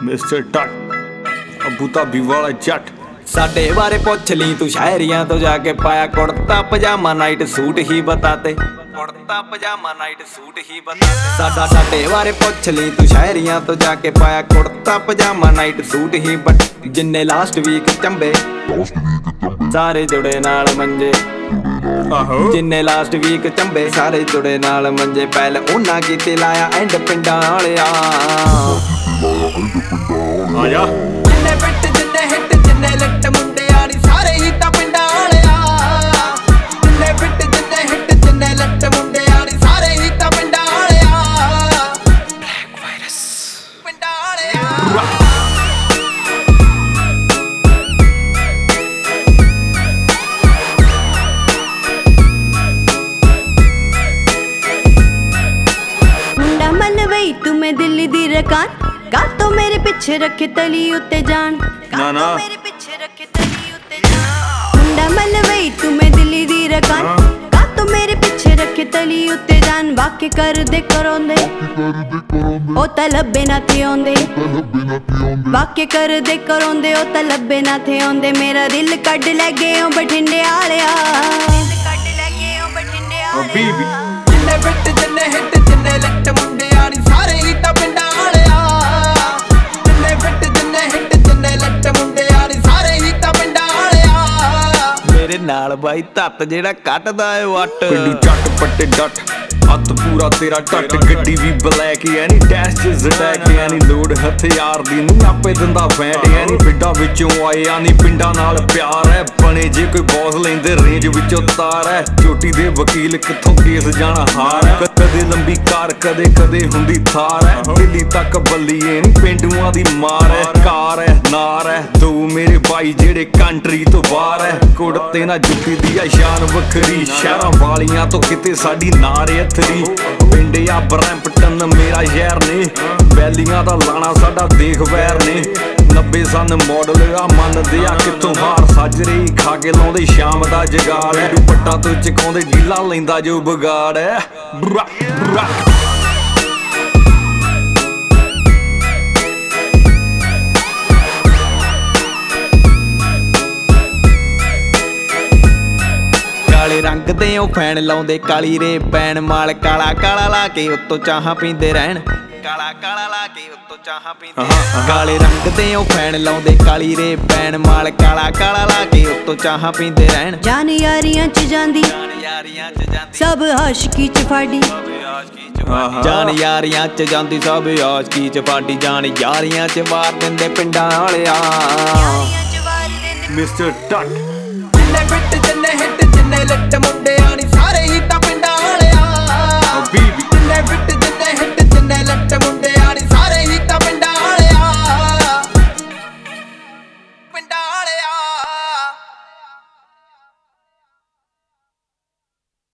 Mister ਟੱਟ Abu Dhabi ਵਾਲਾ ਜੱਟ। ਸਾਡੇ ਬਾਰੇ ਪੁੱਛ ਲਈ ਤੂੰ ਸ਼ਾਇਰੀਆਂ ਤੋਂ ਜਾ ਕੇ ਪਾਇਆ ਕੁੜਤਾ ਪਜਾਮਾ ਨਾਈਟ ਸੂਟ ਹੀ ਬਤਾਤੇ, ਕੁੜਤਾ ਪਜਾਮਾ ਨਾਈਟ ਸੂਟ ਹੀ ਬਤਾਤੇ। ਸਾਡੇ ਬਾਰੇ ਪੁੱਛ ਲਈ ਤੂੰ ਸ਼ਾਇਰੀਆਂ ਤੋਂ ਜਾ ਕੇ ਪਾਇਆ ਕੁੜਤਾ ਪਜਾਮਾ ਨਾਈਟ ਸੂਟ ਹੀ ਬਟ ਜਿੰਨੇ ਲਾਸਟ ਵੀਕ ਚੰਬੇ ਸਾਰੇ ਜੁੜੇ ਨਾਲ ਮੰਜੇ, ਜਿੰਨੇ ਲਾਸਟ ਵੀਕ ਚੰਬੇ ਸਾਰੇ ਜੁੜੇ ਨਾਲ ਮੰਜੇ। ਪਹਿਲ ਉਹਨਾਂ ਕੀਤੇ ਲਾਇਆ ਐਂਡ ਪਿੰਡਾਂ ਵਾਲਿਆ ਆਜਾ ਜਿੰਨੇ ਪਿੱਟ ਜਿੰਨੇ ਹਿੱਟ ਜਿੰਨੇ ਲੱਟ ਮੁੰਡੇ ਆੜੀ ਸਾਰੇ ਹੀ ਤਾਂ ਪਿੰਡਾਂ ਵਾਲਿਆ। ਜਿੰਨੇ ਪਿੱਟ ਜਿੰਨੇ ਹਿੱਟ ਜਿੰਨੇ ਲੱਟ ਮੁੰਡੇ ਆੜੀ ਸਾਰੇ ਹੀ ਤਾਂ ਪਿੰਡਾਂ ਵਾਲਿਆ। ਬਲੈਕ ਵਾਇਰਸ ਪਿੰਡਾਂ ਵਾਲਿਆ। मुंडा मलवई तुम्हें दिल्ली दी रकान का तो मेरे पीछे रखे तली उत्ते जान, ना ना मेरे पीछे रखे तली उत्ते जान। मुंडा मलवई तुम्हें दिल्ली दी रकान का तो मेरे पीछे रखे तली उत्ते जान। वाके कर दे करोंदे ओ तलबे ना थे आंदे, वाके कर दे करोंदे ओ तलबे ना थे आंदे। मेरा दिल कड ले गए ओ बठिंडे आलिया, दिल कड ले गए ओ बठिंडे ਬੀਬੀ आलिया। ਜਿੰਨੇ ਪਿੱਟ ਜਿੰਨੇ ਹਿੱਟ ਜਿੰਨੇ ਲੱਟ ਮੁੰਡੇ ਆੜੀ ਸਾਰੇ ਹੀ ਤਾਂ ਪਿੰਡਾਂ ਵਾਲਿਆ। ਜਿੰਨੇ ਪਿੱਟ ਜਿੰਨੇ ਹਿੱਟ ਜਿੰਨੇ ਲੱਟ ਮੁੰਡੇ ਆੜੀ ਸਾਰੇ ਹੀ ਤਾਂ ਪਿੰਡਾਂ ਵਾਲਿਆ। ਮੇਰੇ ਨਾਲ ਬਾਈ ਧੱਤ ਜਿਹੜਾ ਕੱਟਦਾ ਏ ਵੱਟ ਪਿੰਡੀ ਚੱਟ ਪੱਟੇ ਡੱਟ ਹੱਥ ਪੂਰਾ ਤੇਰਾ ਟੱਟ। ਗੱਡੀ ਵੀ ਬਲੈਕ ਐਨੀ ਟੈਸਟ ਜ਼ਟੈਕ ਐਨੀ ਲੋਡ ਹਥਿਆਰ ਦੀ ਨਹੀਂ ਆਪੇ ਦਿੰਦਾ ਫੈਂਟ ਐਨੀ ਪਿੰਡਾਂ ਵਿੱਚੋਂ ਆਏ ਆਨੀ ਪਿੰਡਾਂ ਨਾਲ ਪਿਆਰ ਹੈ ਬਣੇ ਜੇ ਕੋਈ ਬੌਸ ਲੈਂਦੇ ਰੇਂਜ ਵਿੱਚੋਂ ਤਾਰ ਹੈ। ਚੋਟੀ ਦੇ ਵਕੀਲ ਕਿੱਥੋਂ ਕੇਸ ਜਾਣਾ ਹਾਰ ਹੈ। ਕਦੇ ਲੰਬੀ ਕਾਰ ਕਦੇ ਕਦੇ ਹੁੰਦੀ ਥਾਰ ਹੈ। ਦਿੱਲੀ ਤੱਕ ਬੱਲੀਏ ਨੀ ਪਿੰਡੂਆਂ ਦੀ ਮਾਰ ਹੈ। ਕਾਰ ਹੈ ਨਾਰ ਹੈ ਦੋ ਮੇਰੇ ਬਾਈ ਜਿਹੜੇ ਕੰਟਰੀ ਤੋਂ ਬਾਹਰ ਹੈ। ਕੁੜਤੇ ਨਾ ਜੁੱਤੀ ਦੀ ਆ ਸ਼ਾਨ ਵੱਖਰੀ ਸ਼ਹਿਰਾਂ ਵਾਲੀਆਂ ਤੋਂ ਕਿਤੇ ਸਾਡੀ ਨਾਰ ਥਰੀ। ਪਿੰਡ ਆ ਬਰੈਂਪਟਨ ਮੇਰਾ ਸ਼ਹਿਰ ਨੇ ਵੈਲੀਆਂ ਦਾ ਲਾਣਾ ਸਾਡਾ ਦੇਖ ਵੈਰ ਨੇ। 90 ਸਨ ਮਾਡਲ ਆ ਮੰਨਦੇ ਆ ਕਿੱਥੋਂ ਹਾਰ ਸਾਜਰੇ ਖਾ ਕੇ ਲਾਉਂਦੇ ਸ਼ਾਮ ਦਾ ਜਗਾੜ ਹੈ। ਦੁਪੱਟਾ ਤੋਂ ਚਕਾਉਂਦੇ ਢੀਲਾ ਲੈਂਦਾ ਜੋ ਵਿਗਾੜ ਹੈ। ਬਰਾ ਬਰਾ ਕਾਲੇ ਰੰਗ ਦੇ ਉਹ ਫੈਨ ਲਾਉਂਦੇ ਕਾਲੀ ਰੇ ਪੈਣ ਮਾਲ ਕਾਲਾ ਕਾਲਾ ਲਾ ਕੇ ਉੱਤੋਂ ਚਾਹਾਂ ਪੀਂਦੇ ਰਹਿਣ, ਕਾਲਾ ਕਾਲਾ ਲਾ ਕੇ ਉੱਤੋਂ ਚਾਹਾਂ ਪੀਂਦੇ ਰਹਿਣ। ਕਾਲੇ ਰੰਗ ਦੇ ਉਹ ਫੈਨ ਲਾਉਂਦੇ ਕਾਲੀ ਰੇ ਪੈਣ ਮਾਲ ਕਾਲਾ ਕਾਲਾ ਲਾ ਕੇ ਉੱਤੋਂ ਚਾਹਾਂ ਪੀਂਦੇ ਰਹਿਣ। जान यारियां च जांदी ਯਾਰੀਆਂ ਚ ਜਾਂਦੀ सब आशिकी च फाड़ी, ਜਾਨ ਯਾਰੀਆਂ ਚ ਜਾਂਦੀ ਸਭ ਆਸ਼ਕੀ ਚ ਫਾਡੀ। ਜਾਨ ਯਾਰੀਆਂ ਚ ਵਾਰ ਦਿੰਦੇ ਪਿੰਡਾਂ ਵਾਲਿਆ। यारियां च वार देंदे ਮਿਸਟਰ ਟੱਟ ਜਿੰਨੇ ਪਿੱਟ ਜਿੰਨੇ ਹਿੱਟ ਜਿੰਨੇ ਲੱਟ ਮੁੰਡੇ ਆਣੀ ਸਾਰੇ ਹੀ ਤਾਂ